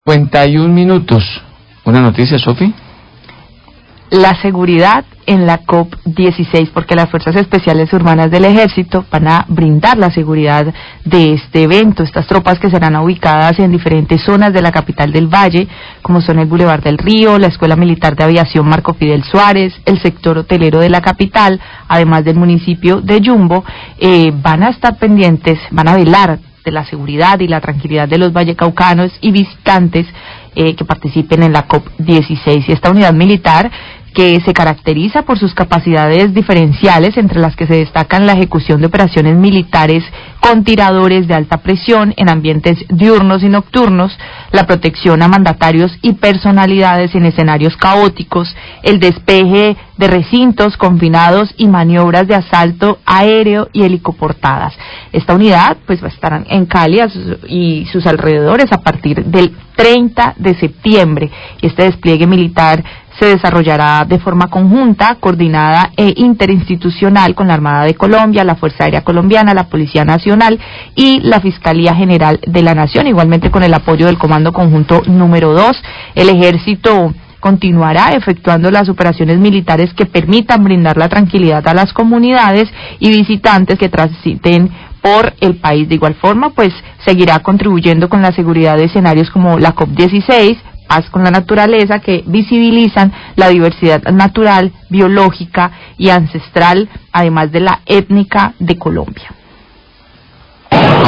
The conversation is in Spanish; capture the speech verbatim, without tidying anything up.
cincuenta y un minutos. Una noticia, Sofi. La seguridad en la COP dieciséis, porque las Fuerzas Especiales Urbanas del Ejército van a brindar la seguridad de este evento. Estas tropas que serán ubicadas en diferentes zonas de la capital del Valle, como son el Boulevard del Río, la Escuela Militar de Aviación Marco Fidel Suárez, el sector hotelero de la capital, además del municipio de Yumbo, eh, van a estar pendientes, van a velar de la seguridad y la tranquilidad de los vallecaucanos y visitantes eh, que participen en la COP dieciséis. Y esta unidad militar, que se caracteriza por sus capacidades diferenciales, entre las que se destacan la ejecución de operaciones militares con tiradores de alta presión en ambientes diurnos y nocturnos, la protección a mandatarios y personalidades en escenarios caóticos, el despeje de recintos confinados y maniobras de asalto aéreo y helicoportadas. Esta unidad pues va a estar en Cali y sus alrededores a partir del treinta de septiembre. Este despliegue militar se desarrollará de forma conjunta, coordinada e interinstitucional con la Armada de Colombia, la Fuerza Aérea Colombiana, la Policía Nacional y la Fiscalía General de la Nación, igualmente con el apoyo del Comando Conjunto número dos. El Ejército continuará efectuando las operaciones militares que permitan brindar la tranquilidad a las comunidades y visitantes que transiten por el país. De igual forma, pues seguirá contribuyendo con la seguridad de escenarios como la COP dieciséis, Paz con la Naturaleza, que visibilizan la diversidad natural, biológica y ancestral, además de la étnica de Colombia.